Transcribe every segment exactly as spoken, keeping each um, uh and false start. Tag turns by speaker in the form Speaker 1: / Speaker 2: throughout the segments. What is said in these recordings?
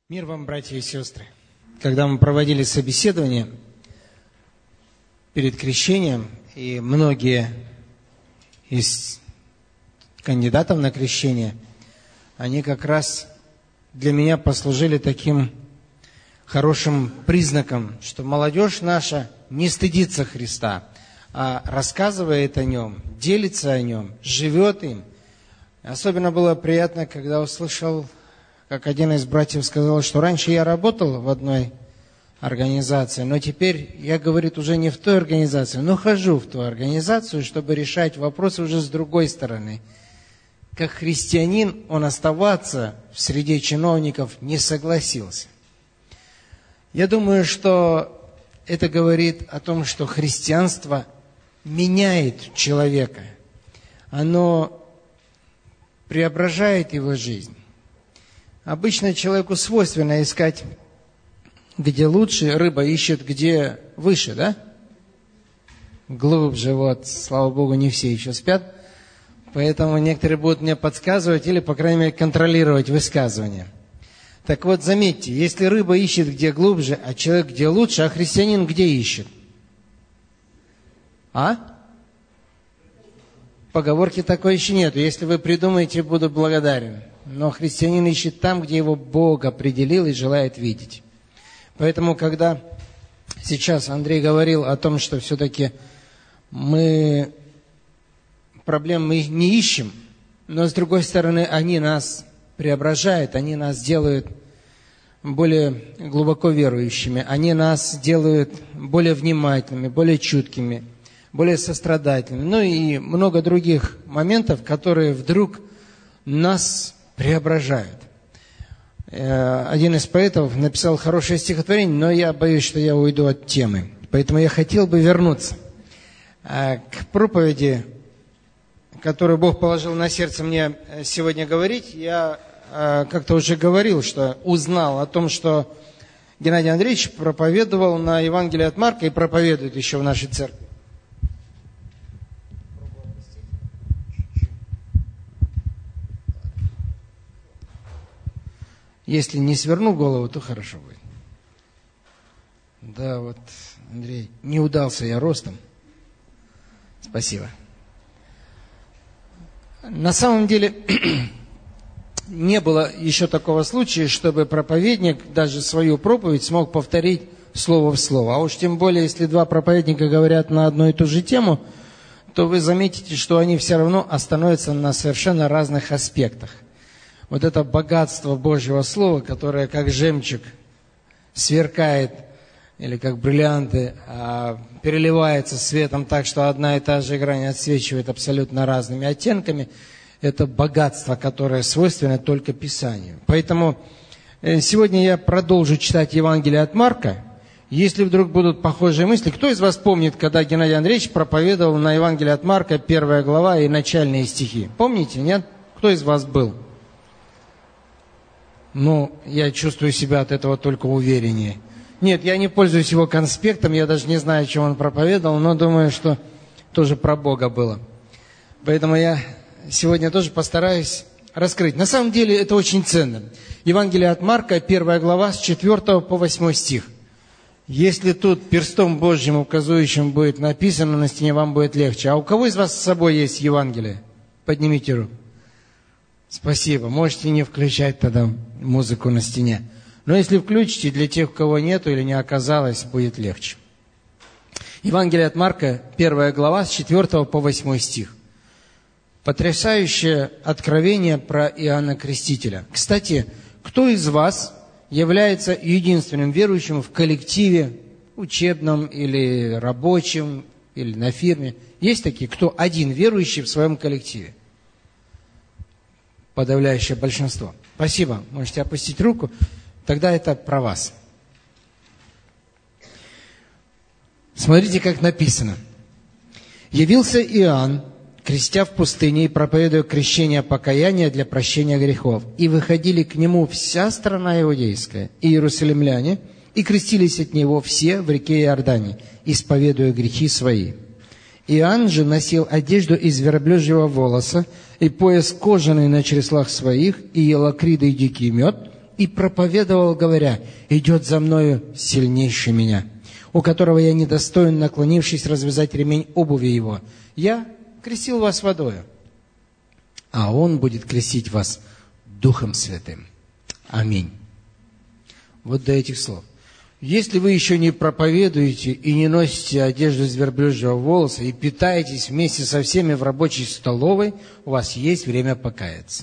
Speaker 1: Мир вам, братья и сестры. Когда мы проводили собеседование перед крещением, и многие из кандидатов на крещение, они как раз для меня послужили таким хорошим признаком, что молодежь наша не стыдится Христа, а рассказывает о Нем, делится о Нем, живет им. Особенно было приятно, когда услышал, как один из братьев сказал, что раньше я работал в одной организации, но теперь я, говорит, уже не в той организации, но хожу в ту организацию, чтобы решать вопросы уже с другой стороны. Как христианин он оставаться в среде чиновников не согласился. Я думаю, что это говорит о том, что христианство меняет человека. Оно преображает его жизнь. Обычно человеку свойственно искать, где лучше, рыба ищет, где выше, да? Глубже, вот, слава Богу, не все еще спят. Поэтому некоторые будут мне подсказывать или, по крайней мере, контролировать высказывания. Так вот, заметьте, если рыба ищет где глубже, а человек где лучше, а христианин где ищет? А? Поговорки такой еще нет. Если вы придумаете, буду благодарен. Но христианин ищет там, где его Бог определил и желает видеть. Поэтому, когда сейчас Андрей говорил о том, что все-таки мы проблем мы не ищем, но с другой стороны, они нас преображают, они нас делают более глубоко верующими, они нас делают более внимательными, более чуткими, более сострадательными. Ну и много других моментов, которые вдруг нас преображают. Один из поэтов написал хорошее стихотворение, но я боюсь, что я уйду от темы. Поэтому я хотел бы вернуться к проповеди, которую Бог положил на сердце мне сегодня говорить. Я как-то уже говорил, что узнал о том, что Геннадий Андреевич проповедовал на Евангелии от Марка и проповедует еще в нашей церкви. Если не сверну голову, то хорошо будет. Да, вот, Андрей, не удался я ростом. Спасибо. На самом деле, не было еще такого случая, чтобы проповедник даже свою проповедь смог повторить слово в слово. А уж тем более, если два проповедника говорят на одну и ту же тему, то вы заметите, что они все равно остановятся на совершенно разных аспектах. Вот это богатство Божьего Слова, которое как жемчуг сверкает, или как бриллианты, переливается светом так, что одна и та же грань отсвечивает абсолютно разными оттенками, это богатство, которое свойственно только Писанию. Поэтому сегодня я продолжу читать Евангелие от Марка. Если вдруг будут похожие мысли, кто из вас помнит, когда Геннадий Андреевич проповедовал на Евангелие от Марка, первая глава и начальные стихи? Помните, нет? Кто из вас был? Ну, я чувствую себя от этого только увереннее. Нет, я не пользуюсь его конспектом, я даже не знаю, о чем он проповедовал, но думаю, что тоже про Бога было. Поэтому я сегодня тоже постараюсь раскрыть. На самом деле это очень ценно. Евангелие от Марка, первая глава, с четвёртого по восьмой стих. Если тут перстом Божьим указующим будет написано на стене, вам будет легче. А у кого из вас с собой есть Евангелие? Поднимите руку. Спасибо. Можете не включать тогда музыку на стене. Но если включите, для тех, у кого нету или не оказалось, будет легче. Евангелие от Марка, первая глава, с четвёртого по восьмой стих. Потрясающее откровение про Иоанна Крестителя. Кстати, кто из вас является единственным верующим в коллективе, учебном или рабочем, или на фирме? Есть такие, кто один верующий в своем коллективе? Подавляющее большинство. Спасибо. Можете опустить руку. Тогда это про вас. Смотрите, как написано. «Явился Иоанн, крестя в пустыне и проповедуя крещение покаяния для прощения грехов. И выходили к нему вся страна иудейская, и иерусалимляне, и крестились от него все в реке Иордане, исповедуя грехи свои. Иоанн же носил одежду из верблюжьего волоса, и пояс кожаный на чреслах своих, и ел акриды и дикий мед, и проповедовал, говоря: идет за мною сильнейший меня, у которого я недостоин, наклонившись, развязать ремень обуви его. Я крестил вас водою, а он будет крестить вас Духом Святым. Аминь. Вот до этих слов. Если вы еще не проповедуете и не носите одежду из верблюжьего волоса и питаетесь вместе со всеми в рабочей столовой, у вас есть время покаяться.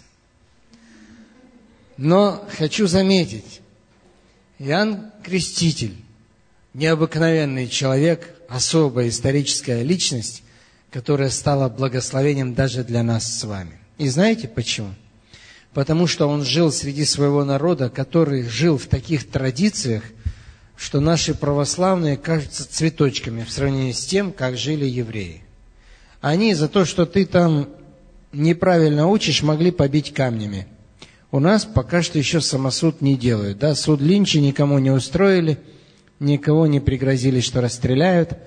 Speaker 1: Но хочу заметить, Иоанн Креститель, необыкновенный человек, особая историческая личность, которая стала благословением даже для нас с вами. И знаете почему? Потому что он жил среди своего народа, который жил в таких традициях, что наши православные кажутся цветочками в сравнении с тем, как жили евреи. Они за то, что ты там неправильно учишь, могли побить камнями. У нас пока что еще самосуд не делают. Да? Суд Линча никому не устроили, никого не пригрозили, что расстреляют.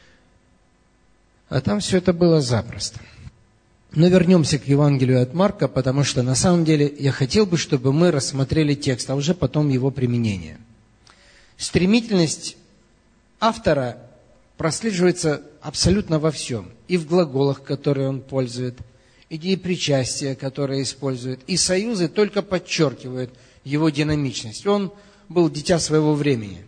Speaker 1: А там все это было запросто. Но вернемся к Евангелию от Марка, потому что на самом деле я хотел бы, чтобы мы рассмотрели текст, а уже потом его применение. Стремительность автора прослеживается абсолютно во всем. И в глаголах, которые он пользует, и деепричастия, которые использует, и союзы только подчеркивают его динамичность. Он был дитя своего времени.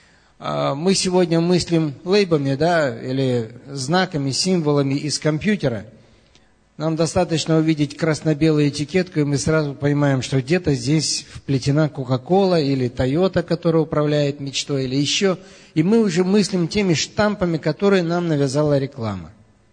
Speaker 1: Мы сегодня мыслим лейбами, да, или знаками, символами из компьютера. Нам достаточно увидеть красно-белую этикетку, и мы сразу понимаем, что где-то здесь вплетена Кока-Кола или Тойота, которая управляет мечтой, или еще. И мы уже мыслим теми штампами, которые нам навязала реклама.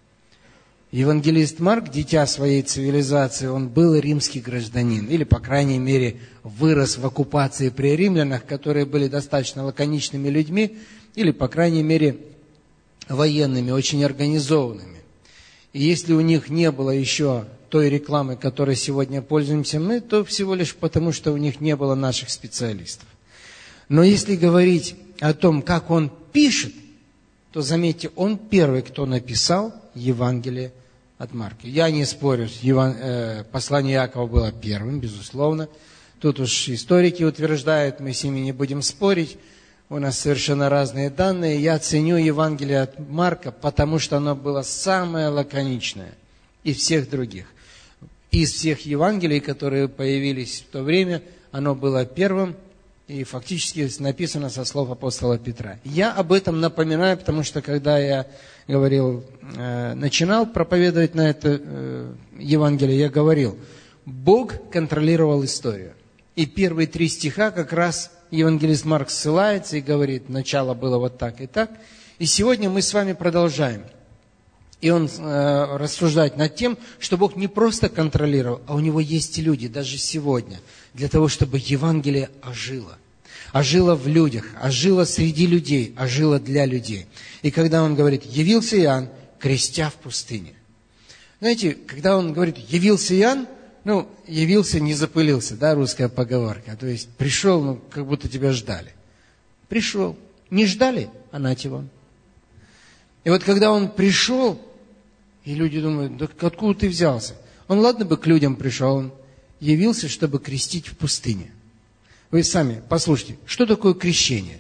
Speaker 1: Евангелист Марк, дитя своей цивилизации, он был римский гражданин, или, по крайней мере, вырос в оккупации при римлянах, которые были достаточно лаконичными людьми, или, по крайней мере, военными, очень организованными. И если у них не было еще той рекламы, которой сегодня пользуемся мы, то всего лишь потому, что у них не было наших специалистов. Но если говорить о том, как он пишет, то, заметьте, он первый, кто написал Евангелие от Марка. Я не спорю, Еван... э, послание Иакова было первым, безусловно. Тут уж историки утверждают, мы с ними не будем спорить. У нас совершенно разные данные. Я ценю Евангелие от Марка, потому что оно было самое лаконичное из всех других. Из всех Евангелий, которые появились в то время, оно было первым и фактически написано со слов апостола Петра. Я об этом напоминаю, потому что когда я говорил, э, начинал проповедовать на это э, Евангелие, я говорил, Бог контролировал историю. И первые три стиха как раз евангелист Марк ссылается и говорит, начало было вот так и так. И сегодня мы с вами продолжаем. И он э, рассуждает над тем, что Бог не просто контролировал, а у Него есть и люди, даже сегодня, для того, чтобы Евангелие ожило. Ожило в людях, ожило среди людей, ожило для людей. И когда он говорит, явился Иоанн, крестя в пустыне. Знаете, когда он говорит, явился Иоанн, ну, явился, не запылился, да, русская поговорка. То есть пришел, ну, как будто тебя ждали. Пришел. Не ждали, а нате вам. И вот когда он пришел, и люди думают, да откуда ты взялся? Он, ладно бы к людям пришел, он явился, чтобы крестить в пустыне. Вы сами послушайте, что такое крещение?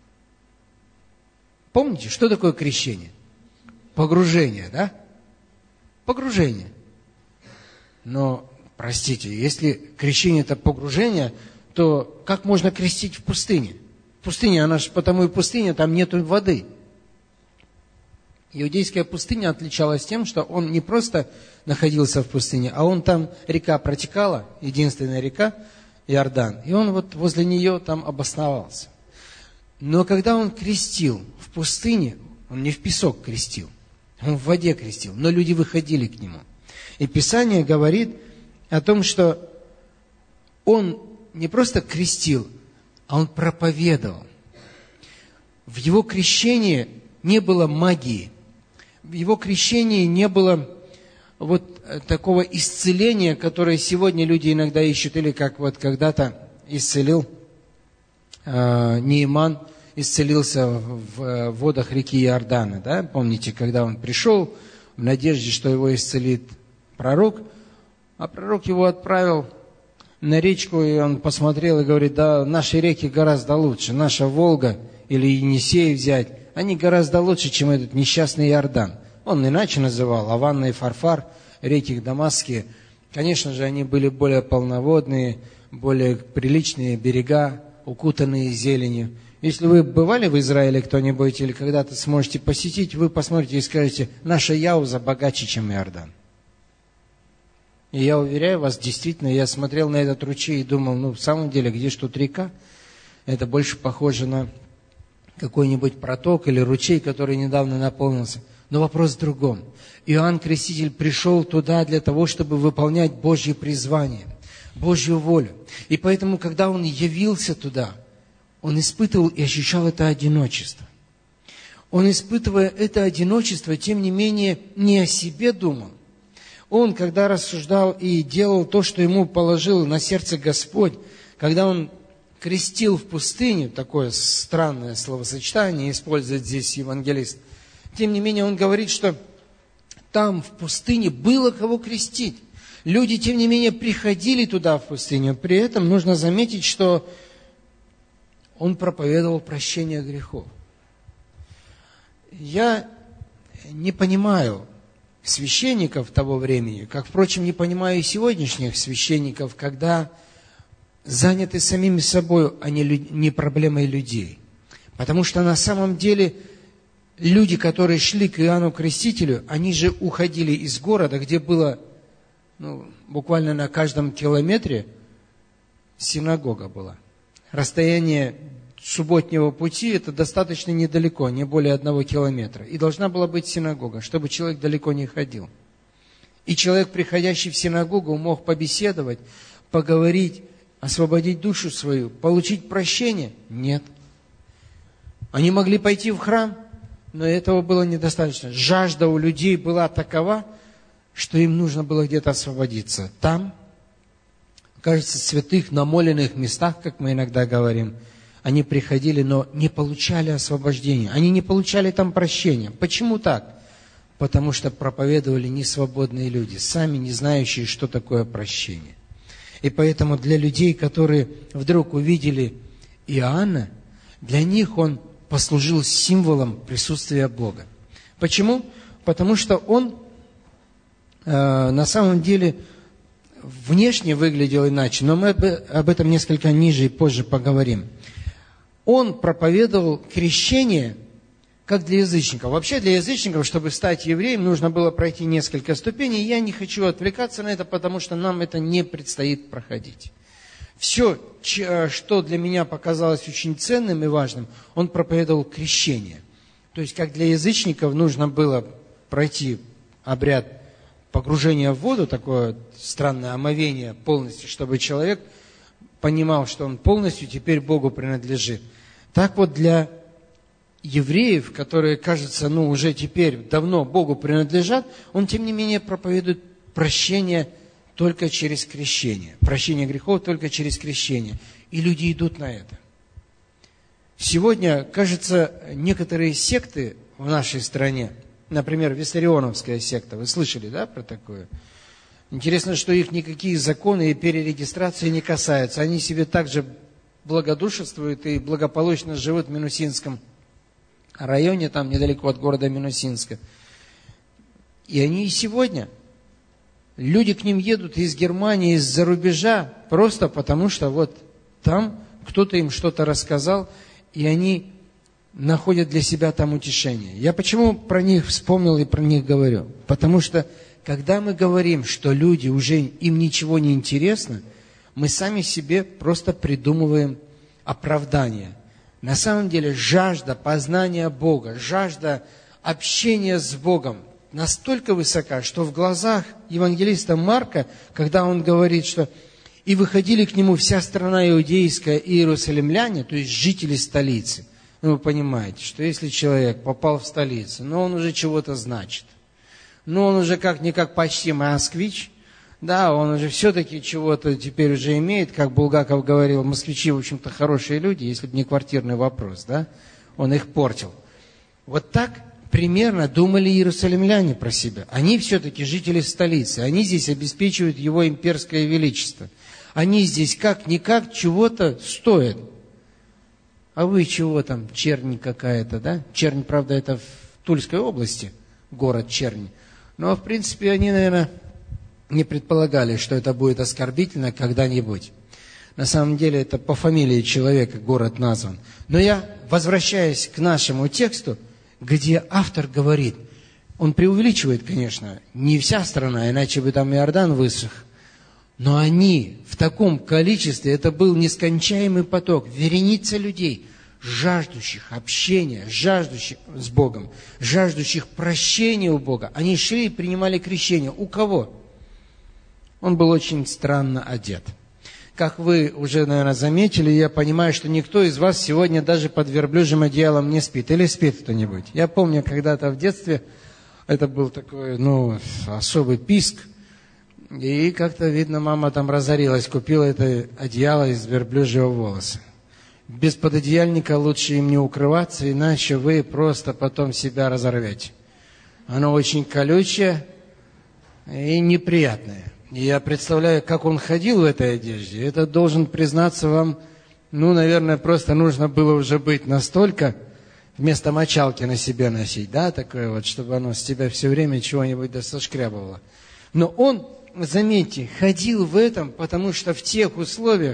Speaker 1: Помните, что такое крещение? Погружение, да? Погружение. Но простите, если крещение – это погружение, то как можно крестить в пустыне? В пустыне, она же потому и пустыня, там нету воды. Иудейская пустыня отличалась тем, что он не просто находился в пустыне, а он там, река протекала, единственная река, Иордан, и он вот возле нее там обосновался. Но когда он крестил в пустыне, он не в песок крестил, он в воде крестил, но люди выходили к нему. И Писание говорит о том, что он не просто крестил, а он проповедовал. В его крещении не было магии, в его крещении не было вот такого исцеления, которое сегодня люди иногда ищут, или как вот когда-то исцелил э, Неиман, исцелился в водах реки Иордана. Да? Помните, когда он пришел в надежде, что его исцелит пророк, а пророк его отправил на речку, и он посмотрел и говорит: да, наши реки гораздо лучше, наша Волга или Енисей взять, они гораздо лучше, чем этот несчастный Иордан. Он иначе называл Аванна и Фарфар, реки дамасские. Конечно же, они были более полноводные, более приличные берега, укутанные зеленью. Если вы бывали в Израиле кто-нибудь или когда-то сможете посетить, вы посмотрите и скажете: наша Яуза богаче, чем Иордан. И я уверяю вас, действительно, я смотрел на этот ручей и думал: ну, в самом деле, где ж тут река? Это больше похоже на какой-нибудь проток или ручей, который недавно наполнился. Но вопрос в другом. Иоанн Креститель пришел туда для того, чтобы выполнять Божье призвание, Божью волю. И поэтому, когда он явился туда, он испытывал и ощущал это одиночество. Он, испытывая это одиночество, тем не менее, не о себе думал. Он, когда рассуждал и делал то, что ему положил на сердце Господь, когда он крестил в пустыне, такое странное словосочетание использует здесь евангелист, тем не менее он говорит, что там в пустыне было кого крестить. Люди, тем не менее, приходили туда, в пустыню. При этом нужно заметить, что он проповедовал прощение грехов. Я не понимаю священников того времени, как, впрочем, не понимаю и сегодняшних священников, когда заняты самими собой, а не, не проблемой людей. Потому что на самом деле люди, которые шли к Иоанну Крестителю, они же уходили из города, где было ну, буквально на каждом километре синагога была. Расстояние субботнего пути – это достаточно недалеко, не более одного километра. И должна была быть синагога, чтобы человек далеко не ходил. И человек, приходящий в синагогу, мог побеседовать, поговорить, освободить душу свою, получить прощение? Нет. Они могли пойти в храм, но этого было недостаточно. Жажда у людей была такова, что им нужно было где-то освободиться. Там, кажется, в святых намоленных местах, как мы иногда говорим, они приходили, но не получали освобождения. Они не получали там прощения. Почему так? Потому что проповедовали несвободные люди, сами не знающие, что такое прощение. И поэтому для людей, которые вдруг увидели Иоанна, для них он послужил символом присутствия Бога. Почему? Потому что он э, на самом деле внешне выглядел иначе, но мы об этом несколько ниже и позже поговорим. Он проповедовал крещение как для язычников. Вообще для язычников, чтобы стать евреем, нужно было пройти несколько ступеней. Я не хочу отвлекаться на это, потому что нам это не предстоит проходить. Все, что для меня показалось очень ценным и важным, он проповедовал крещение. То есть, как для язычников нужно было пройти обряд погружения в воду, такое странное омовение полностью, чтобы человек понимал, что он полностью теперь Богу принадлежит. Так вот для евреев, которые, кажется, ну уже теперь давно Богу принадлежат, он, тем не менее, проповедует прощение только через крещение. Прощение грехов только через крещение. И люди идут на это. Сегодня, кажется, некоторые секты в нашей стране, например, Виссарионовская секта, вы слышали, да, про такое? Интересно, что их никакие законы и перерегистрации не касаются. Они себе также благодушествуют и благополучно живут в Минусинском районе, там недалеко от города Минусинска. И они и сегодня. Люди к ним едут из Германии, из-за рубежа, просто потому что вот там кто-то им что-то рассказал, и они находят для себя там утешение. Я почему про них вспомнил и про них говорю? Потому что когда мы говорим, что люди уже им ничего не интересно, мы сами себе просто придумываем оправдание. На самом деле жажда познания Бога, жажда общения с Богом настолько высока, что в глазах евангелиста Марка, когда он говорит, что «и выходили к нему вся страна иудейская и иерусалимляне», то есть жители столицы. Ну, вы понимаете, что если человек попал в столицу, ну, он уже чего-то значит. Ну, он уже как-никак почти москвич, да, он уже все-таки чего-то теперь уже имеет, как Булгаков говорил, москвичи, в общем-то, хорошие люди, если бы не квартирный вопрос, да, он их портил. Вот так примерно думали иерусалимляне про себя. Они все-таки жители столицы, они здесь обеспечивают его имперское величество. Они здесь как-никак чего-то стоят. А вы чего там, Чернь какая-то, да? Чернь, правда, это в Тульской области, город Чернь. Но, в принципе, они, наверное, не предполагали, что это будет оскорбительно когда-нибудь. На самом деле, это по фамилии человека город назван. Но я, возвращаясь к нашему тексту, где автор говорит, он преувеличивает, конечно, не вся страна, иначе бы там Иордан высох, но они в таком количестве, это был нескончаемый поток, вереница людей, жаждущих общения, жаждущих с Богом, жаждущих прощения у Бога. Они шли и принимали крещение. У кого? Он был очень странно одет. Как вы уже, наверное, заметили, я понимаю, что никто из вас сегодня даже под верблюжьим одеялом не спит. Или спит кто-нибудь? Я помню, когда-то в детстве это был такой, ну, особый писк. И как-то, видно, мама там разорилась, купила это одеяло из верблюжьего волоса. Без пододеяльника лучше им не укрываться, иначе вы просто потом себя разорвете. Оно очень колючее и неприятное. И я представляю, как он ходил в этой одежде. Это, должен признаться вам, ну, наверное, просто нужно было уже быть настолько, вместо мочалки на себе носить, да, такое вот, чтобы оно с тебя все время чего-нибудь да сошкрябывало. Но он, заметьте, ходил в этом, потому что в тех условиях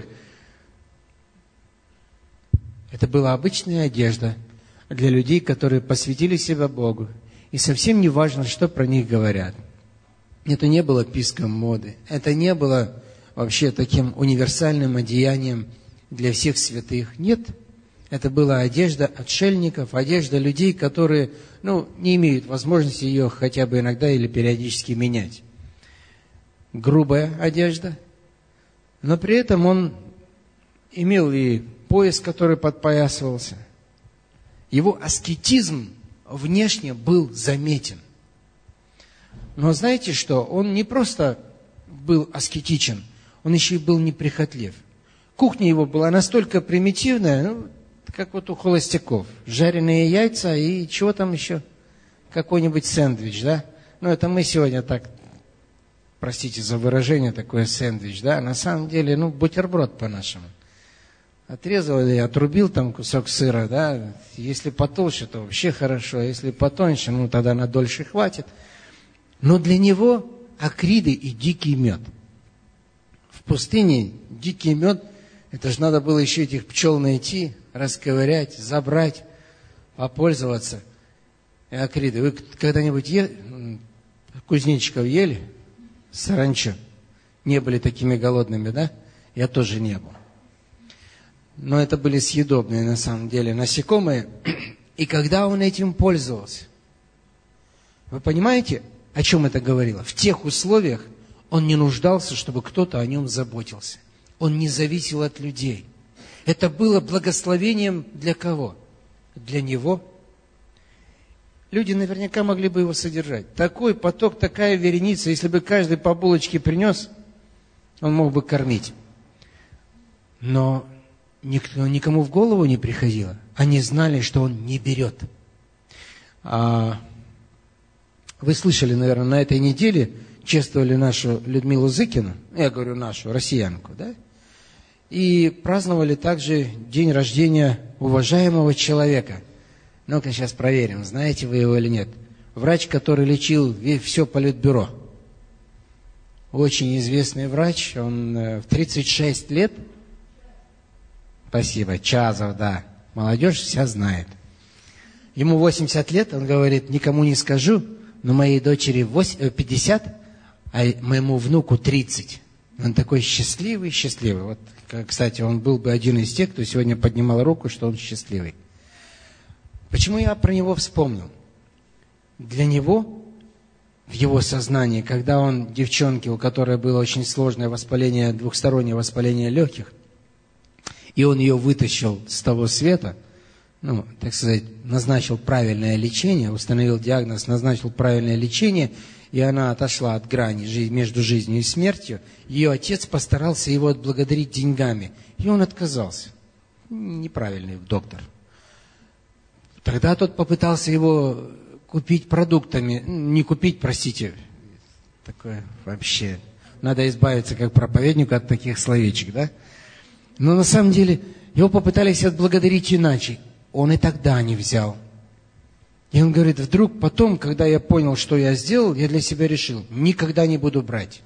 Speaker 1: это была обычная одежда для людей, которые посвятили себя Богу. И совсем не важно, что про них говорят. Это не было писком моды. Это не было вообще таким универсальным одеянием для всех святых. Нет. Это была одежда отшельников, одежда людей, которые, ну, не имеют возможности ее хотя бы иногда или периодически менять. Грубая одежда. Но при этом он имел и пояс, который подпоясывался. Его аскетизм внешне был заметен. Но знаете что? Он не просто был аскетичен, он еще и был неприхотлив. Кухня его была настолько примитивная, ну, как вот у холостяков. Жареные яйца и чего там еще? Какой-нибудь сэндвич, да? Ну, это мы сегодня так, простите за выражение, такое сэндвич, да? На самом деле, ну, бутерброд по-нашему. Отрезал или отрубил там кусок сыра, да? Если потолще, то вообще хорошо. Если потоньше, ну, тогда на дольше хватит. Но для него акриды и дикий мед. В пустыне дикий мед, это же надо было еще этих пчел найти, расковырять, забрать, попользоваться. И акриды. Вы когда-нибудь ели, кузнечиков ели? Саранчу. Не были такими голодными, да? Я тоже не был. Но это были съедобные, на самом деле, насекомые. И когда он этим пользовался, вы понимаете, о чем это говорило? В тех условиях он не нуждался, чтобы кто-то о нем заботился. Он не зависел от людей. Это было благословением для кого? Для него. Люди наверняка могли бы его содержать. Такой поток, такая вереница, если бы каждый по булочке принес, он мог бы кормить. Но никто, никому в голову не приходило. Они знали, что он не берет. А вы слышали, наверное, на этой неделе чествовали нашу Людмилу Зыкину, я говорю нашу, россиянку, да? И праздновали также день рождения уважаемого человека. Ну-ка сейчас проверим, знаете вы его или нет. Врач, который лечил все политбюро. Очень известный врач, он в тридцать шесть лет, спасибо, Чазов, да, молодежь вся знает. Ему восемьдесят лет, он говорит, никому не скажу, но моей дочери пятьдесят, а моему внуку тридцать. Он такой счастливый, счастливый. Вот, кстати, он был бы один из тех, кто сегодня поднимал руку, что он счастливый. Почему я про него вспомнил? Для него, в его сознании, когда он, девчонке, у которой было очень сложное воспаление, двухстороннее воспаление легких, и он ее вытащил с того света, ну, так сказать, назначил правильное лечение, установил диагноз, назначил правильное лечение, и она отошла от грани между жизнью и смертью, ее отец постарался его отблагодарить деньгами, и он отказался. Неправильный доктор. Тогда тот попытался его купить продуктами, не купить, простите, такое вообще, надо избавиться как проповеднику от таких словечек, да? Но на самом деле его попытались отблагодарить иначе. Он и тогда не взял. И он говорит, вдруг потом, когда я понял, что я сделал, я для себя решил, никогда не буду брать.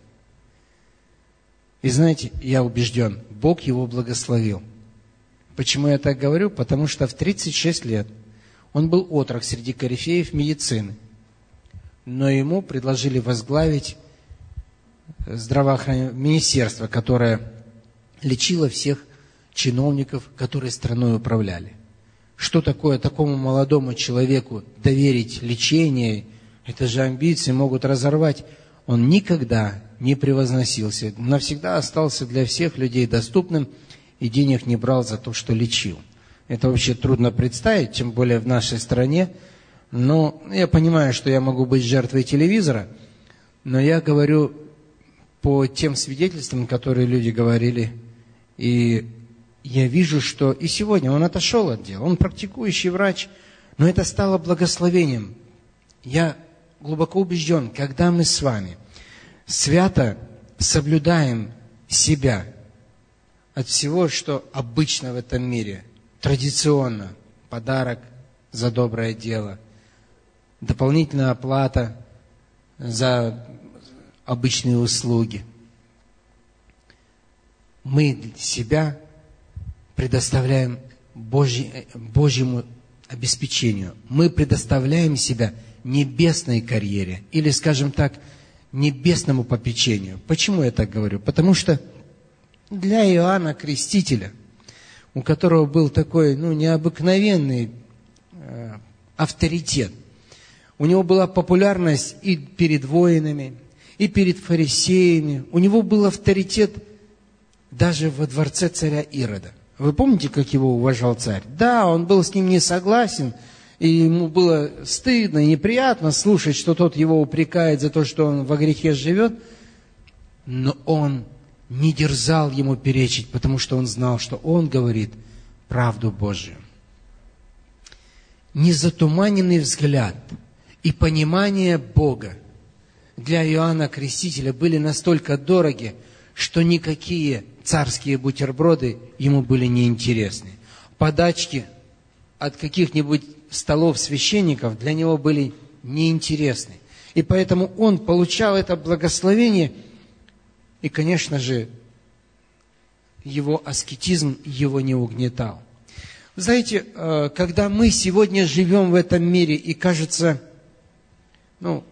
Speaker 1: И знаете, я убежден, Бог его благословил. Почему я так говорю? Потому что в тридцать шесть лет он был отрок среди корифеев медицины. Но ему предложили возглавить здравоохранение, министерство, которое лечило всех чиновников, которые страной управляли. Что такое такому молодому человеку доверить лечение? Это же амбиции могут разорвать. Он никогда не превозносился, навсегда остался для всех людей доступным и денег не брал за то, что лечил. Это вообще трудно представить, тем более в нашей стране. Но я понимаю, что я могу быть жертвой телевизора, но я говорю по тем свидетельствам, которые люди говорили, и я вижу, что и сегодня он отошел от дела, он практикующий врач, но это стало благословением. Я глубоко убежден, когда мы с вами свято соблюдаем себя от всего, что обычно в этом мире, традиционно, подарок за доброе дело, дополнительная оплата за обычные услуги, мы себя предоставляем Божьи, Божьему обеспечению. Мы предоставляем себя небесной карьере, или, скажем так, небесному попечению. Почему я так говорю? Потому что для Иоанна Крестителя, у которого был такой, ну, необыкновенный э, авторитет, у него была популярность и перед воинами, и перед фарисеями, у него был авторитет даже во дворце царя Ирода. Вы помните, как его уважал царь? Да, он был с ним не согласен, и ему было стыдно и неприятно слушать, что тот его упрекает за то, что он во грехе живет, но он не дерзал ему перечить, потому что он знал, что он говорит правду Божию. Незатуманенный взгляд и понимание Бога для Иоанна Крестителя были настолько дороги, что никакие царские бутерброды ему были неинтересны. Подачки от каких-нибудь столов священников для него были неинтересны. И поэтому он получал это благословение, и, конечно же, его аскетизм его не угнетал. Знаете, когда мы сегодня живем в этом мире, и кажется, ну,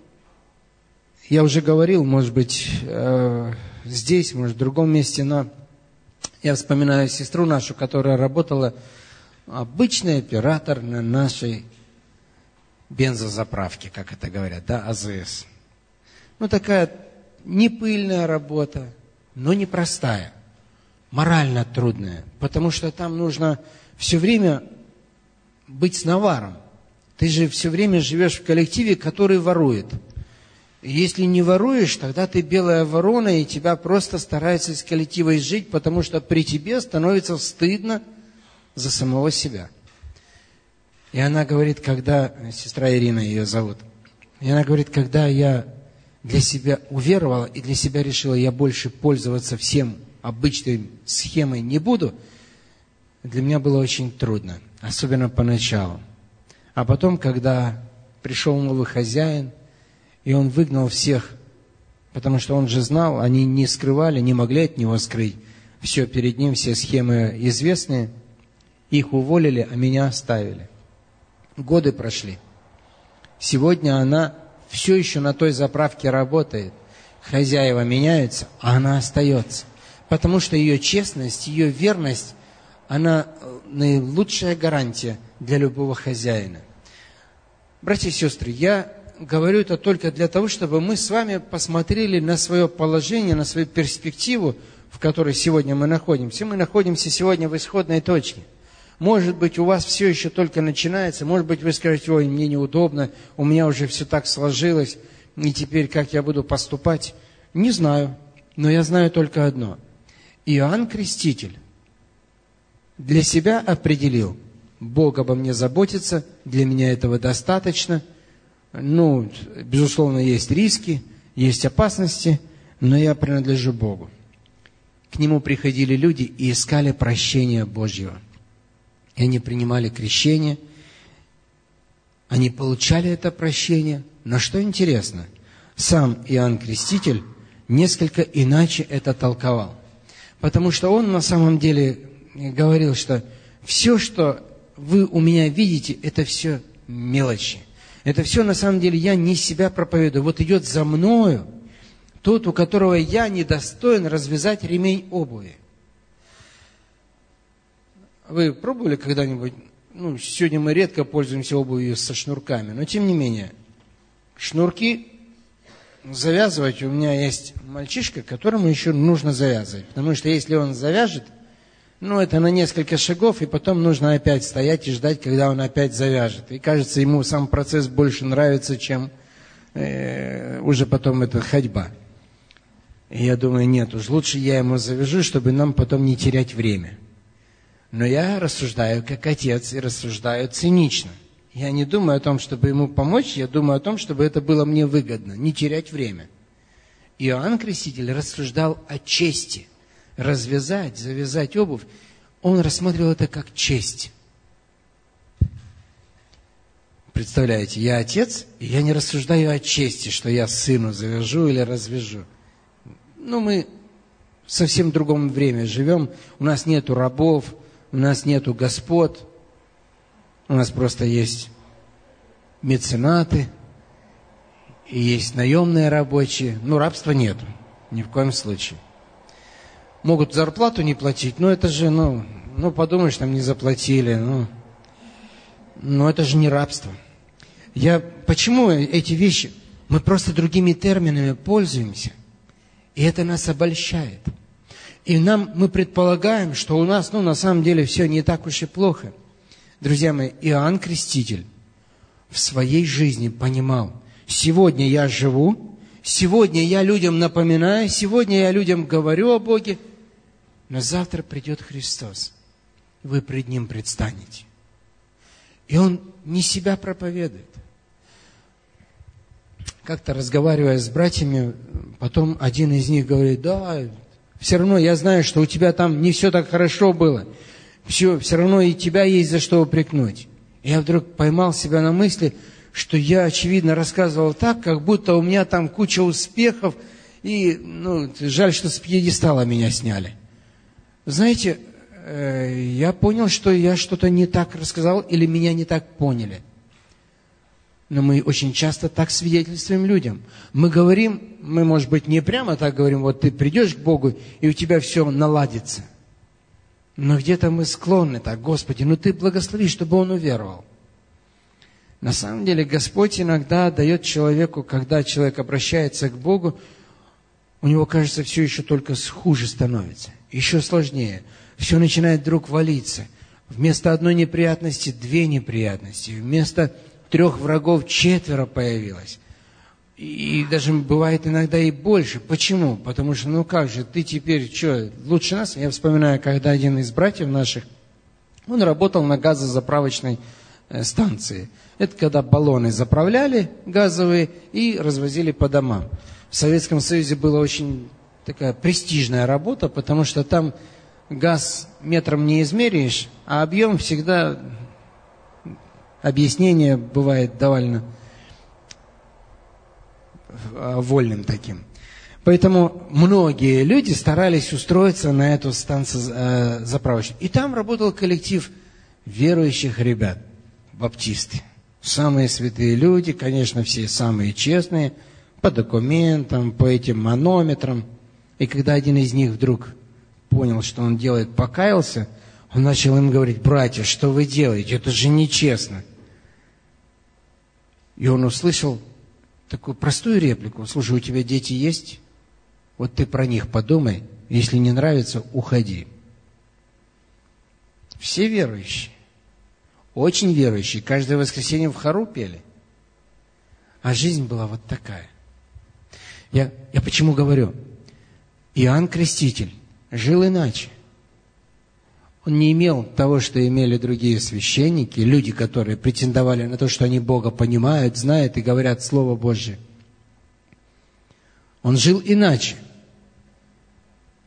Speaker 1: я уже говорил, может быть, здесь, может, в другом месте, но я вспоминаю сестру нашу, которая работала обычный оператор на нашей бензозаправке, как это говорят, да, АЗС. Ну, такая непыльная работа, но непростая, морально трудная, потому что там нужно все время быть с наваром. Ты же все время живешь в коллективе, который ворует. Если не воруешь, тогда ты белая ворона, и тебя просто стараются из коллектива изжить, потому что при тебе становится стыдно за самого себя. И она говорит, когда, сестра Ирина ее зовут, и она говорит, когда я для себя уверовала и для себя решила, я больше пользоваться всем обычной схемой не буду, для меня было очень трудно, особенно поначалу. А потом, когда пришел новый хозяин, и он выгнал всех, потому что он же знал, они не скрывали, не могли от него скрыть. Все перед ним, все схемы известные. Их уволили, а меня оставили. Годы прошли. Сегодня она все еще на той заправке работает. Хозяева меняются, а она остается. Потому что ее честность, ее верность, она наилучшая гарантия для любого хозяина. Братья и сестры, я говорю это только для того, чтобы мы с вами посмотрели на свое положение, на свою перспективу, в которой сегодня мы находимся. Мы находимся сегодня в исходной точке. Может быть, у вас все еще только начинается, может быть, вы скажете, ой, мне неудобно, у меня уже все так сложилось, и теперь как я буду поступать? Не знаю, но я знаю только одно. Иоанн Креститель для себя определил, Бог обо мне заботится, для меня этого достаточно. Ну, безусловно, есть риски, есть опасности, но я принадлежу Богу. К Нему приходили люди и искали прощения Божьего. И они принимали крещение, они получали это прощение. Но что интересно, сам Иоанн Креститель несколько иначе это толковал. Потому что он на самом деле говорил, что все, что вы у меня видите, это все мелочи. Это все на самом деле я не себя проповедую. Вот идет за мною тот, у которого я недостоин развязать ремень обуви. Вы пробовали когда-нибудь? Ну, сегодня мы редко пользуемся обувью со шнурками, но тем не менее, шнурки завязывать у меня есть мальчишка, которому еще нужно завязывать. Потому что если он завяжет, ну, это на несколько шагов, и потом нужно опять стоять и ждать, когда он опять завяжет. И кажется, ему сам процесс больше нравится, чем э, уже потом эта ходьба. И я думаю, нет, уж лучше я ему завяжу, чтобы нам потом не терять время. Но я рассуждаю как отец и рассуждаю цинично. Я не думаю о том, чтобы ему помочь, я думаю о том, чтобы это было мне выгодно, не терять время. Иоанн Креститель рассуждал о чести. Развязать, завязать обувь, он рассматривал это как честь. Представляете, я отец, и я не рассуждаю о чести, что я сыну завяжу или развяжу. Ну, мы в совсем другом время живем, у нас нету рабов, у нас нету господ, у нас просто есть меценаты, и есть наемные рабочие, но рабства нету, ни в коем случае. Могут зарплату не платить, но это же, ну, ну подумаешь, там не заплатили, ну, но это же не рабство. Я, почему эти вещи? Мы просто другими терминами пользуемся, и это нас обольщает. И нам, мы предполагаем, что у нас, ну, на самом деле, все не так уж и плохо. Друзья мои, Иоанн Креститель в своей жизни понимал, сегодня я живу, сегодня я людям напоминаю, сегодня я людям говорю о Боге, но завтра придет Христос, вы пред Ним предстанете. И Он не себя проповедует. Как-то разговаривая с братьями, потом один из них говорит, да, все равно я знаю, что у тебя там не все так хорошо было. Все, все равно и тебя есть за что упрекнуть. И я вдруг поймал себя на мысли, что я, очевидно, рассказывал так, как будто у меня там куча успехов, и, ну, жаль, что с пьедестала меня сняли. Знаете, я понял, что я что-то не так рассказал, или меня не так поняли. Но мы очень часто так свидетельствуем людям. Мы говорим, мы, может быть, не прямо так говорим, вот ты придешь к Богу, и у тебя все наладится. Но где-то мы склонны так, Господи, ну Ты благослови, чтобы он уверовал. На самом деле Господь иногда дает человеку, когда человек обращается к Богу, у него, кажется, все еще только хуже становится, еще сложнее. Все начинает вдруг валиться. Вместо одной неприятности две неприятности, вместо трех врагов четверо появилось. И даже бывает иногда и больше. Почему? Потому что, ну как же, ты теперь что, лучше нас? Я вспоминаю, когда один из братьев наших, он работал на газозаправочной станции. Это когда баллоны заправляли газовые и развозили по домам. В Советском Союзе была очень такая престижная работа, потому что там газ метром не измеряешь, а объем всегда, объяснение бывает довольно вольным таким. Поэтому многие люди старались устроиться на эту станцию э, заправочную. И там работал коллектив верующих ребят, баптисты. Самые святые люди, конечно, все самые честные, по документам, по этим манометрам. И когда один из них вдруг понял, что он делает, покаялся, он начал им говорить: братья, что вы делаете? Это же нечестно. И он услышал такую простую реплику: слушай, у тебя дети есть? Вот ты про них подумай, если не нравится, уходи. Все верующие, очень верующие, каждое воскресенье в хору пели. А жизнь была вот такая. Я, я почему говорю? Иоанн Креститель жил иначе. Он не имел того, что имели другие священники, люди, которые претендовали на то, что они Бога понимают, знают и говорят Слово Божье. Он жил иначе.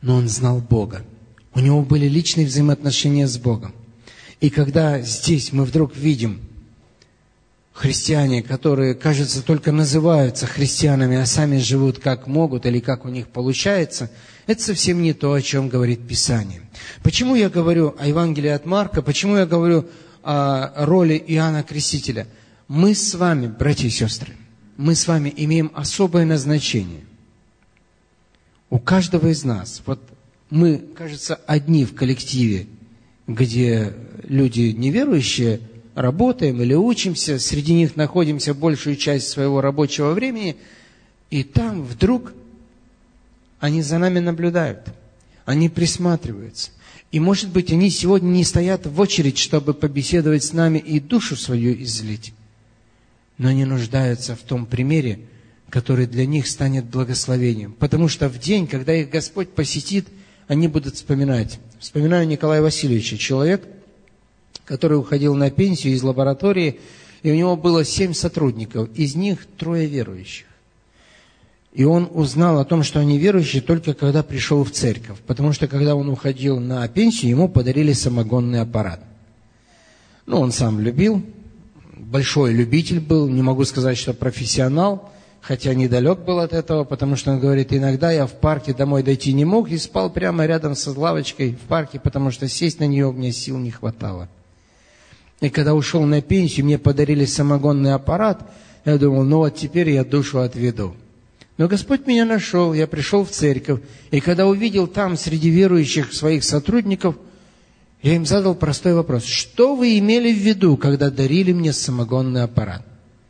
Speaker 1: но он знал Бога. У него были личные взаимоотношения с Богом. И когда здесь мы вдруг видим христиане, которые, кажется, только называются христианами, а сами живут как могут или как у них получается, это совсем не то, о чем говорит Писание. Почему я говорю о Евангелии от Марка? Почему я говорю о роли Иоанна Крестителя? Мы с вами, братья и сестры, мы с вами имеем особое назначение. У каждого из нас, вот мы, кажется, одни в коллективе, где люди неверующие, работаем или учимся, среди них находимся большую часть своего рабочего времени, и там вдруг они за нами наблюдают, они присматриваются. И, может быть, они сегодня не стоят в очередь, чтобы побеседовать с нами и душу свою излить, но они нуждаются в том примере, который для них станет благословением. Потому что в день, когда их Господь посетит, они будут вспоминать. Вспоминаю Николая Васильевича, человек, который уходил на пенсию из лаборатории, и у него было семь сотрудников, из них трое верующих. И он узнал о том, что они верующие, только когда пришел в церковь. Потому что, когда он уходил на пенсию, ему подарили самогонный аппарат. Ну, он сам любил, большой любитель был, не могу сказать, что профессионал, хотя недалек был от этого, потому что он говорит, иногда я в парке домой дойти не мог и спал прямо рядом с лавочкой в парке, потому что сесть на нее у меня сил не хватало. И когда ушел на пенсию, мне подарили самогонный аппарат, я думал, ну вот теперь я душу отведу. Но Господь меня нашел, я пришел в церковь, и когда увидел там среди верующих своих сотрудников, я им задал простой вопрос. Что вы имели в виду, когда дарили мне самогонный аппарат?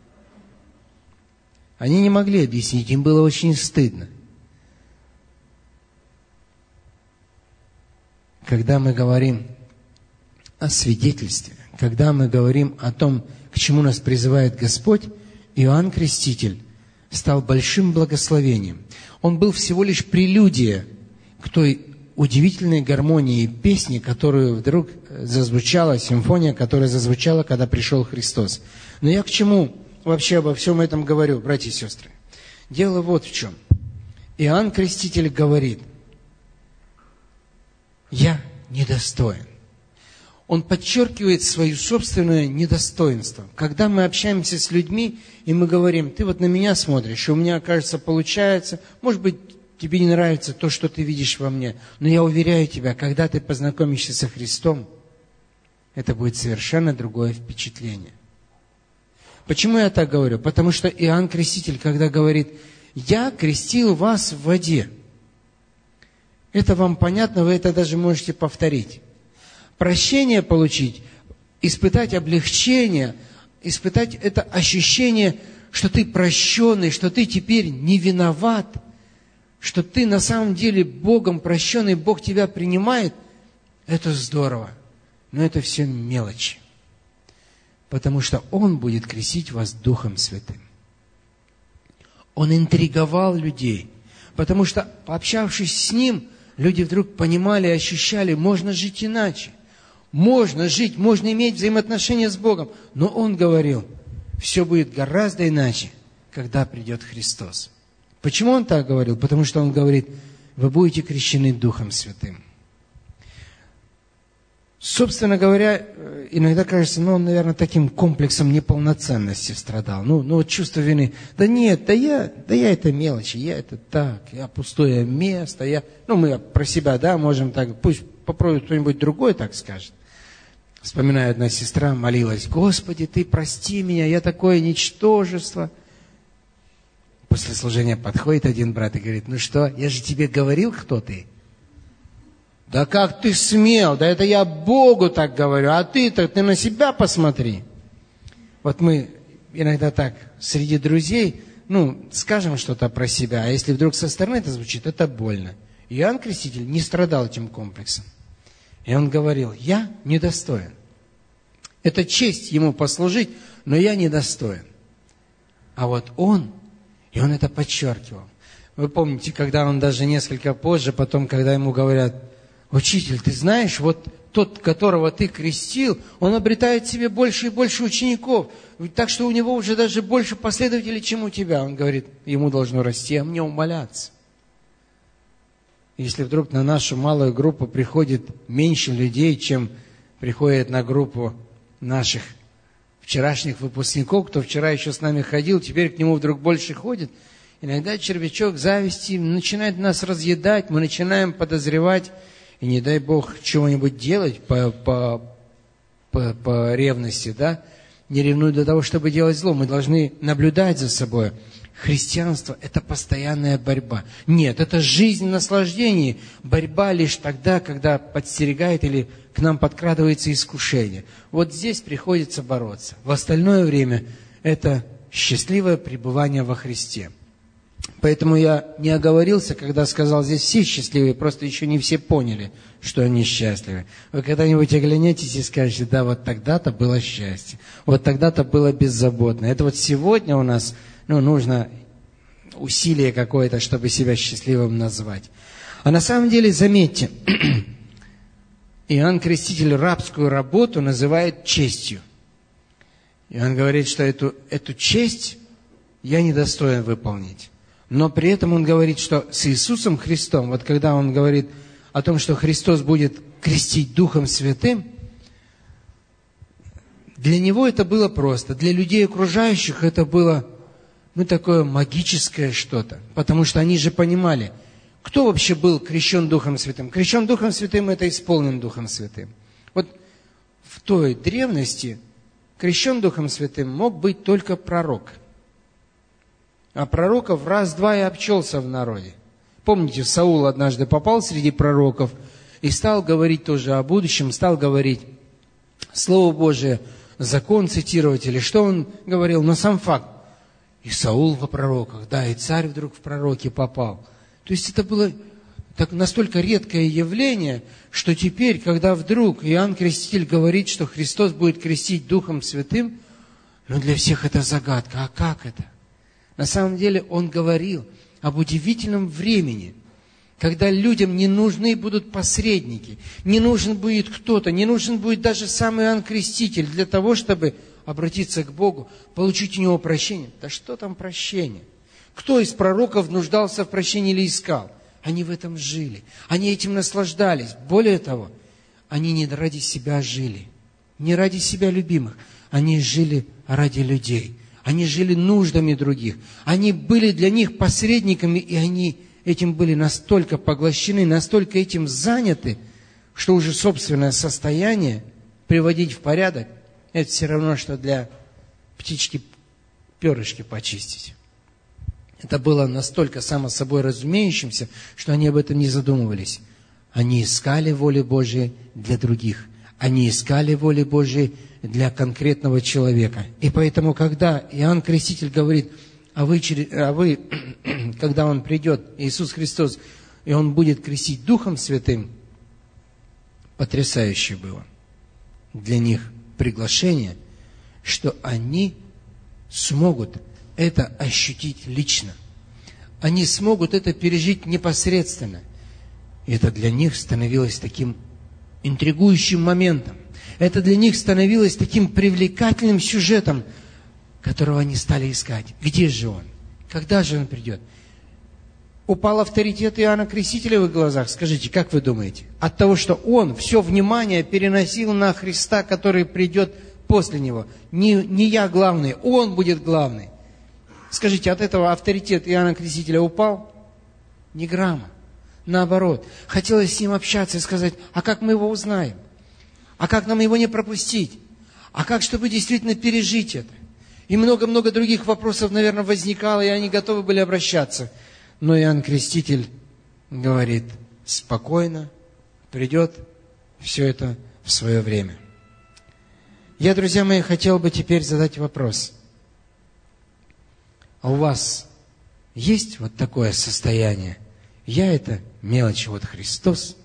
Speaker 1: Они не могли объяснить, им было очень стыдно. Когда мы говорим о свидетельстве, когда мы говорим о том, к чему нас призывает Господь, Иоанн Креститель стал большим благословением. Он был всего лишь прелюдия к той удивительной гармонии песни, которую вдруг зазвучала, симфония, которая зазвучала, когда пришел Христос. Но я к чему вообще обо всем этом говорю, братья и сестры? Дело вот в чем. Иоанн Креститель говорит, я недостоин. Он подчеркивает свое собственное недостоинство. Когда мы общаемся с людьми, и мы говорим, ты вот на меня смотришь, и у меня, кажется, получается, может быть, тебе не нравится то, что ты видишь во мне, но я уверяю тебя, когда ты познакомишься со Христом, это будет совершенно другое впечатление. Почему я так говорю? Потому что Иоанн Креститель, когда говорит, я крестил вас в воде, это вам понятно, вы это даже можете повторить. Прощение получить, испытать облегчение, испытать это ощущение, что ты прощенный, что ты теперь не виноват, что ты на самом деле Богом прощенный, Бог тебя принимает, это здорово. Но это все мелочи. Потому что Он будет крестить вас Духом Святым. Он интриговал людей, потому что, пообщавшись с Ним, люди вдруг понимали и ощущали, можно жить иначе. Можно жить, можно иметь взаимоотношения с Богом. Но Он говорил, все будет гораздо иначе, когда придет Христос. Почему Он так говорил? Потому что Он говорит, вы будете крещены Духом Святым. Собственно говоря, иногда кажется, ну, он, наверное, таким комплексом неполноценности страдал. Ну, ну вот чувство вины. Да нет, да я, да я это мелочи, я это так, я пустое место, я... Ну, мы про себя, да, можем так, пусть попробует кто-нибудь другой так скажет. Вспоминаю, одна сестра молилась, Господи, Ты прости меня, я такое ничтожество. После служения подходит один брат и говорит, ну что, я же тебе говорил, кто ты? Да как ты смел? Да это я Богу так говорю, а ты-то, ты на себя посмотри. Вот мы иногда так среди друзей, ну, скажем что-то про себя, а если вдруг со стороны это звучит, это больно. Иоанн Креститель не страдал этим комплексом. И он говорил, я недостоин. Это честь ему послужить, но я недостоин. А вот он, и он это подчеркивал. Вы помните, когда он даже несколько позже, потом, когда ему говорят, учитель, ты знаешь, вот тот, которого ты крестил, он обретает себе больше и больше учеников. Так что у него уже даже больше последователей, чем у тебя. Он говорит, ему должно расти, а мне умаляться. И если вдруг на нашу малую группу приходит меньше людей, чем приходит на группу наших вчерашних выпускников, кто вчера еще с нами ходил, теперь к нему вдруг больше ходит, иногда червячок зависти начинает нас разъедать, мы начинаем подозревать, и не дай Бог чего-нибудь делать по, по, по, по ревности, да? Не ревнуй до того, чтобы делать зло. Мы должны наблюдать за собой. Христианство – это постоянная борьба. Нет, это жизнь в наслаждении. Борьба лишь тогда, когда подстерегает или к нам подкрадывается искушение. Вот здесь приходится бороться. В остальное время это счастливое пребывание во Христе. Поэтому я не оговорился, когда сказал, здесь все счастливые, просто еще не все поняли, что они счастливы. Вы когда-нибудь оглянетесь и скажете, да, вот тогда-то было счастье, вот тогда-то было беззаботно. Это вот сегодня у нас, ну, нужно усилие какое-то, чтобы себя счастливым назвать. А на самом деле, заметьте, Иоанн Креститель рабскую работу называет честью. И он говорит, что эту, эту честь я недостоин выполнить. Но при этом он говорит, что с Иисусом Христом, вот когда он говорит о том, что Христос будет крестить Духом Святым, для него это было просто. Для людей окружающих это было, ну, такое магическое что-то. Потому что они же понимали, кто вообще был крещен Духом Святым. Крещен Духом Святым – это исполнен Духом Святым. Вот в той древности крещен Духом Святым мог быть только пророк. А пророков раз-два и обчелся в народе. Помните, Саул однажды попал среди пророков и стал говорить тоже о будущем, стал говорить Слово Божие, закон цитировать, или что он говорил, но сам факт. И Саул во пророках, да, и царь вдруг в пророки попал. То есть это было так, настолько редкое явление, что теперь, когда вдруг Иоанн Креститель говорит, что Христос будет крестить Духом Святым, ну для всех это загадка. А как это? На самом деле он говорил об удивительном времени, когда людям не нужны будут посредники, не нужен будет кто-то, не нужен будет даже сам Иоанн Креститель для того, чтобы обратиться к Богу, получить у Него прощение. Да что там прощение? Кто из пророков нуждался в прощении или искал? Они в этом жили, они этим наслаждались. Более того, они не ради себя жили, не ради себя любимых, они жили ради людей. Они жили нуждами других. Они были для них посредниками, и они этим были настолько поглощены, настолько этим заняты, что уже собственное состояние приводить в порядок, это все равно, что для птички перышки почистить. Это было настолько само собой разумеющимся, что они об этом не задумывались. Они искали воли Божией для других. Они искали воли Божией для конкретного человека. И поэтому, когда Иоанн Креститель говорит, а вы, а вы, когда Он придет, Иисус Христос, и Он будет крестить Духом Святым, потрясающе было для них приглашение, что они смогут это ощутить лично. Они смогут это пережить непосредственно. И это для них становилось таким интригующим моментом. Это для них становилось таким привлекательным сюжетом, которого они стали искать. Где же Он? Когда же Он придет? Упал авторитет Иоанна Крестителя в их глазах? Скажите, как вы думаете? От того, что он все внимание переносил на Христа, который придет после него. Не, не я главный, он будет главный. Скажите, от этого авторитет Иоанна Крестителя упал? Ни грамма. Наоборот. Хотелось с ним общаться и сказать, а как мы его узнаем? А как нам его не пропустить? А как, чтобы действительно пережить это? И много-много других вопросов, наверное, возникало, и они готовы были обращаться. Но Иоанн Креститель говорит, спокойно, придет все это в свое время. Я, друзья мои, хотел бы теперь задать вопрос. А у вас есть вот такое состояние? Я это мелочь, вот Христос.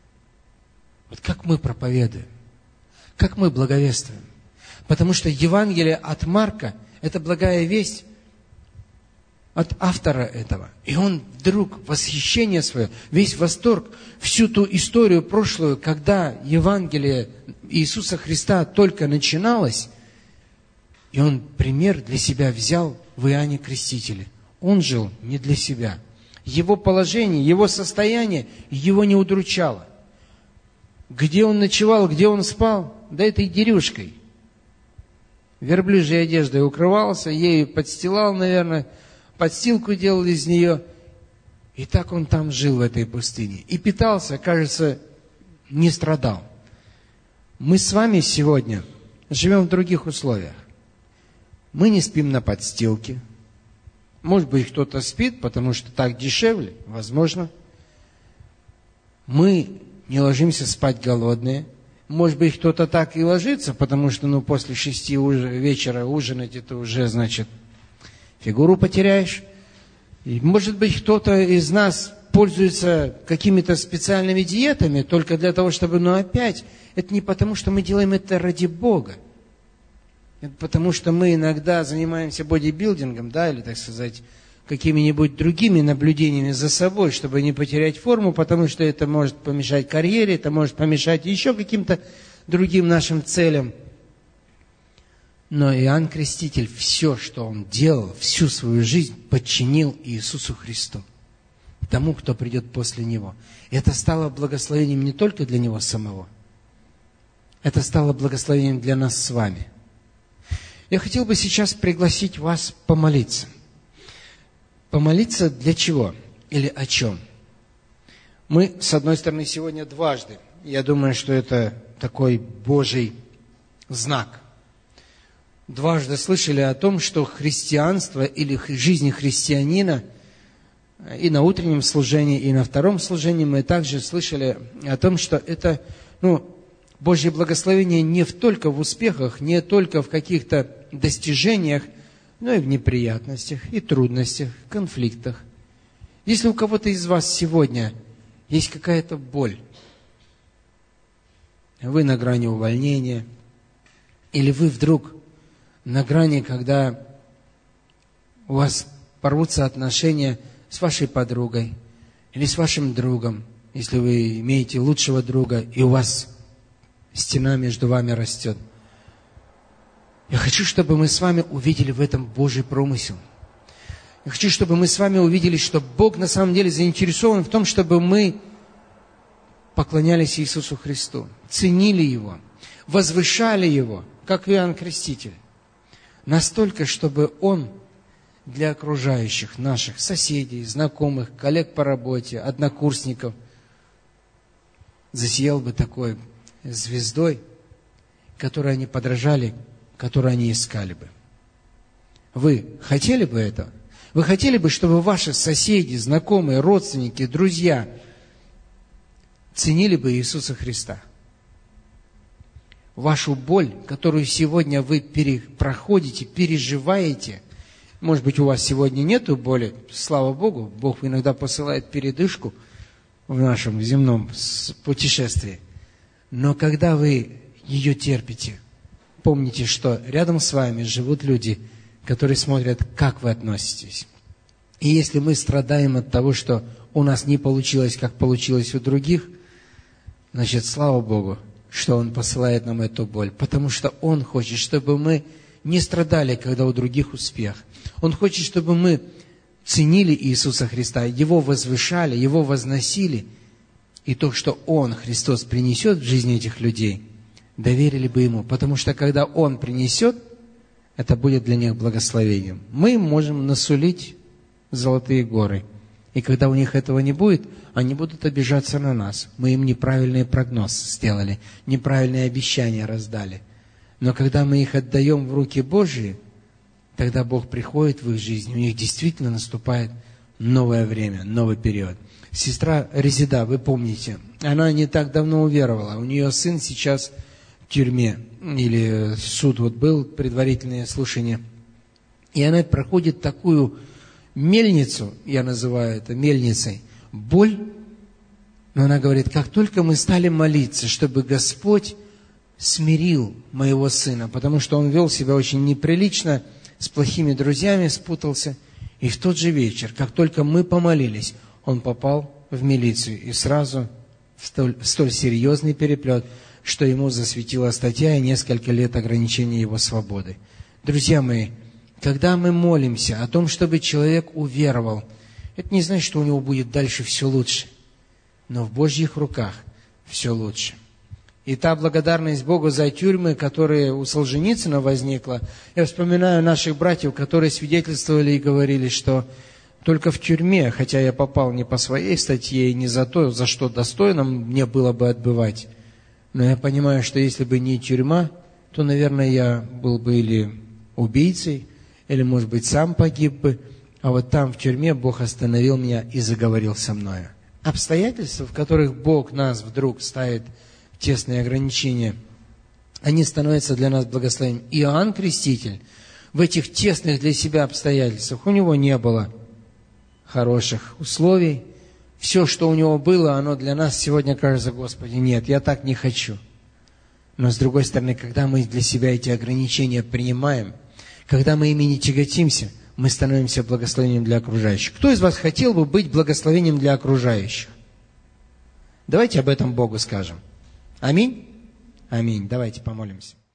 Speaker 1: Вот как мы проповедуем, как мы благовествуем. Потому что Евангелие от Марка – это благая весть от автора этого. И он вдруг восхищение свое, весь восторг, всю ту историю прошлую, когда Евангелие Иисуса Христа только начиналось, и он пример для себя взял в Иоанне Крестителе. Он жил не для себя. Его положение, его состояние его не удручало. Где он ночевал, где он спал? Да этой дерюшкой. Верблюжьей одеждой укрывался, ею подстилал, наверное, подстилку делал из нее. И так он там жил в этой пустыне. И питался, кажется, не страдал. Мы с вами сегодня живем в других условиях. Мы не спим на подстилке. Может быть, кто-то спит, потому что так дешевле, возможно. Мы не ложимся спать голодные. Может быть, кто-то так и ложится, потому что ну, после шести вечера ужинать, это уже, значит, фигуру потеряешь. И, может быть, кто-то из нас пользуется какими-то специальными диетами только для того, чтобы, ну, опять, это не потому, что мы делаем это ради Бога. Это потому, что мы иногда занимаемся бодибилдингом, да, или, так сказать, какими-нибудь другими наблюдениями за собой, чтобы не потерять форму, потому что это может помешать карьере, это может помешать еще каким-то другим нашим целям. Но Иоанн Креститель все, что он делал, всю свою жизнь подчинил Иисусу Христу, тому, кто придет после него. И это стало благословением не только для него самого, это стало благословением для нас с вами. Я хотел бы сейчас пригласить вас помолиться. Помолиться для чего или о чем? Мы, с одной стороны, сегодня дважды. Я думаю, что это такой Божий знак. Дважды слышали о том, что христианство или жизнь христианина, и на утреннем служении, и на втором служении мы также слышали о том, что это, ну, Божье благословение не только в успехах, не только в каких-то достижениях, но и в неприятностях, и трудностях, конфликтах. Если у кого-то из вас сегодня есть какая-то боль, вы на грани увольнения, или вы вдруг на грани, когда у вас порвутся отношения с вашей подругой или с вашим другом, если вы имеете лучшего друга, и у вас стена между вами растет. Я хочу, чтобы мы с вами увидели в этом Божий промысел. Я хочу, чтобы мы с вами увидели, что Бог на самом деле заинтересован в том, чтобы мы поклонялись Иисусу Христу, ценили Его, возвышали Его, как Иоанн Креститель. Настолько, чтобы Он для окружающих, наших соседей, знакомых, коллег по работе, однокурсников засиял бы такой звездой, которой они подражали, которую они искали бы. Вы хотели бы этого? Вы хотели бы, чтобы ваши соседи, знакомые, родственники, друзья ценили бы Иисуса Христа? Вашу боль, которую сегодня вы пере, проходите, переживаете, может быть, у вас сегодня нету боли, слава Богу, Бог иногда посылает передышку в нашем земном путешествии. Но когда вы ее терпите, помните, что рядом с вами живут люди, которые смотрят, как вы относитесь. И если мы страдаем от того, что у нас не получилось, как получилось у других, значит, слава Богу, что Он посылает нам эту боль. Потому что Он хочет, чтобы мы не страдали, когда у других успех. Он хочет, чтобы мы ценили Иисуса Христа, Его возвышали, Его возносили. И то, что Он, Христос, принесет в жизнь этих людей, доверили бы Ему. Потому что когда Он принесет, это будет для них благословением. Мы можем насулить золотые горы. И когда у них этого не будет, они будут обижаться на нас. Мы им неправильный прогноз сделали, неправильные обещания раздали. Но когда мы их отдаем в руки Божьи, тогда Бог приходит в их жизнь, у них действительно наступает новое время, новый период. Сестра Резида, вы помните, она не так давно уверовала. У нее сын сейчас в тюрьме, или суд вот был, предварительное слушание. И она проходит такую мельницу, я называю это мельницей, боль. Но она говорит, как только мы стали молиться, чтобы Господь смирил моего сына, потому что он вел себя очень неприлично, с плохими друзьями спутался. И в тот же вечер, как только мы помолились, он попал в милицию. И сразу в столь, столь серьезный переплет, что ему засветила статья и несколько лет ограничения его свободы. Друзья мои, когда мы молимся о том, чтобы человек уверовал, это не значит, что у него будет дальше все лучше. Но в Божьих руках все лучше. И та благодарность Богу за тюрьмы, которая у Солженицына возникла, я вспоминаю наших братьев, которые свидетельствовали и говорили, что только в тюрьме, хотя я попал не по своей статье и не за то, за что достойно мне было бы отбывать, но я понимаю, что если бы не тюрьма, то, наверное, я был бы или убийцей, или, может быть, сам погиб бы, а вот там, в тюрьме, Бог остановил меня и заговорил со мною. Обстоятельства, в которых Бог нас вдруг ставит в тесные ограничения, они становятся для нас благословением. Иоанн Креститель в этих тесных для себя обстоятельствах, у него не было хороших условий. Все, что у него было, оно для нас сегодня кажется: Господи, нет, я так не хочу. Но с другой стороны, когда мы для себя эти ограничения принимаем, когда мы ими не тяготимся, мы становимся благословением для окружающих. Кто из вас хотел бы быть благословением для окружающих? Давайте об этом Богу скажем. Аминь? Аминь. Давайте помолимся.